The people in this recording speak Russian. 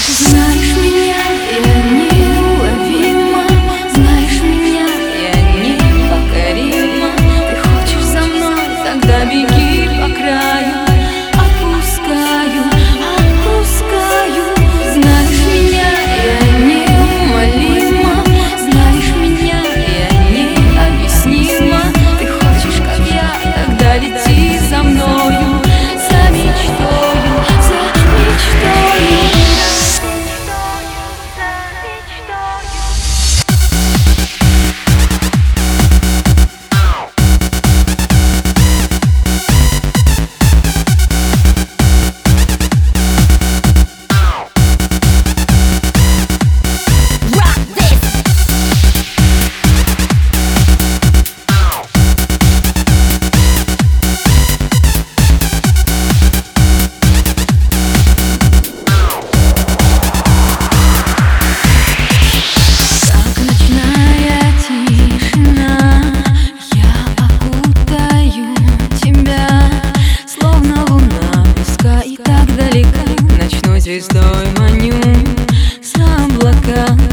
Знаешь меня, я неуловима. Знаешь меня, я непокорима. Ты хочешь за мной, тогда беги по краю. Отпускаю, отпускаю. Знаешь меня, я неумолима. Знаешь меня, я необъяснима. Ты хочешь, как я, тогда лети за мною, за мечтою, за мечтою. Звездой маню за облака.